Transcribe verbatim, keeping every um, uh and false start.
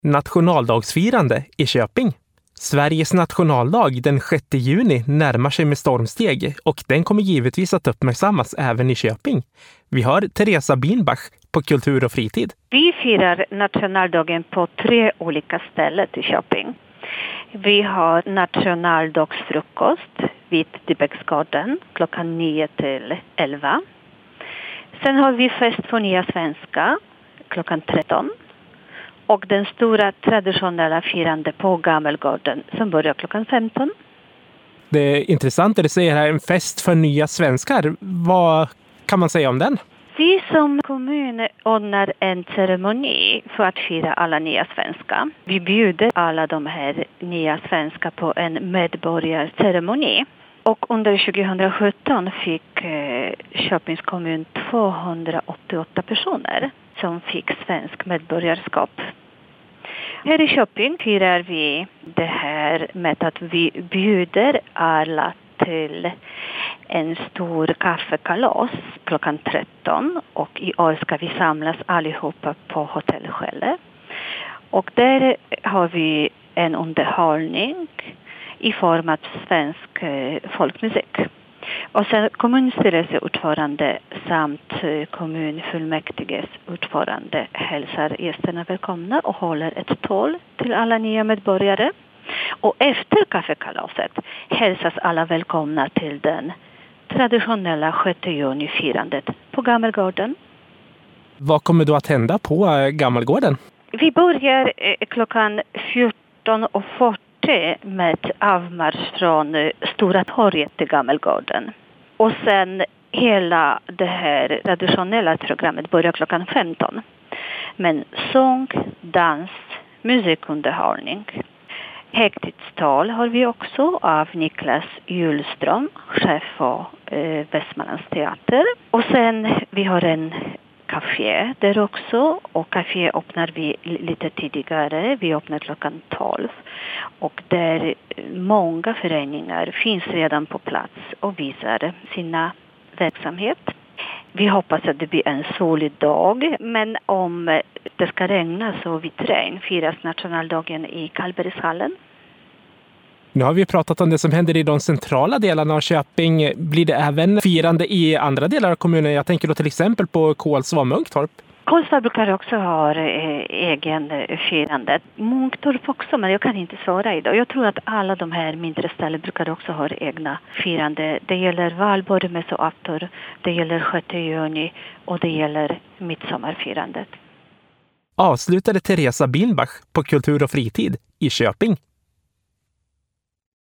Nationaldagsfirande i Köping. Sveriges nationaldag den sjätte juni närmar sig med stormsteg och den kommer givetvis att uppmärksammas även i Köping. Vi har Teresa Bienbach på Kultur och fritid. Vi firar nationaldagen på tre olika ställen i Köping. Vi har nationaldagsfrukost vid Dybäcksgården klockan nio till elva. Sen har vi fest för nya svenska klockan tretton. Och den stora traditionella firande på Gammelgården som börjar klockan femton. Det är intressant att du säger här en fest för nya svenskar. Vad kan man säga om den? Vi som kommun ordnar en ceremoni för att fira alla nya svenskar. Vi bjuder alla de här nya svenskar på en medborgarceremoni. Och under tjugohundrasjutton fick eh, Köpings kommun tvåhundraåttioåtta personer som fick svensk medborgarskap. Här i Köping firar vi det här med att vi bjuder alla till en stor kaffekalas klockan tretton. Och i år ska vi samlas allihopa på Hotell Skälle. Och där har vi en underhållning i form av svensk folkmusik. Och sen kommunstyrelseordförande samt kommunfullmäktiges ordförande hälsar gästerna välkomna och håller ett tal till alla nya medborgare. Och efter kaffekalaset hälsas alla välkomna till den traditionella sjätte juni-firandet på Gammelgården. Vad kommer då att hända på Gammelgården? Vi börjar klockan fjorton och fyrtio med avmarsch från Stora torget till Gammelgården. Och sen hela det här traditionella programmet börjar klockan femton. Men sång, dans, musikunderhållning. Högtidstal har vi också av Niklas Julström, chef för eh, Västmanlands teater. Och sen vi har en café där också, och café öppnar vi lite tidigare. Vi öppnar klockan tolv. Och där många föreningar finns redan på plats och visar sina verksamhet. Vi hoppas att det blir en solig dag, men om det ska regna så vid regn firas nationaldagen i Karlbergshallen. Nu har vi pratat om det som händer i de centrala delarna av Köping. Blir det även firande i andra delar av kommunen? Jag tänker då till exempel på Kolsva och Munktorp. Kolsva brukar också ha eh, egen eh, firande. Munktorp också, men jag kan inte svara idag. Jag tror att alla de här mindre ställen brukar också ha egna firande. Det gäller valborg, mässoafton, det gäller sjätte juni och det gäller midsommarfirandet. Avslutade Teresa Bienbach på Kultur och fritid i Köping.